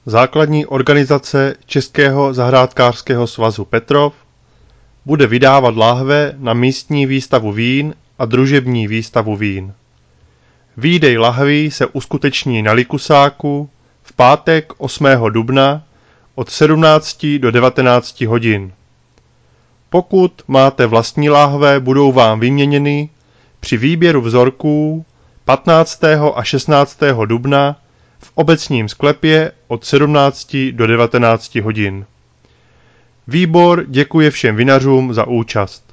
Základní organizace Českého zahrádkářského svazu Petrov bude vydávat láhve na místní výstavu vín a družební výstavu vín. Výdej lahví se uskuteční na Likusáku v pátek 8. dubna od 17 do 19 hodin. Pokud máte vlastní láhve, budou vám vyměněny při výběru vzorků 15. a 16. dubna v obecním sklepě od 17 do 19 hodin. Výbor děkuje všem vinařům za účast.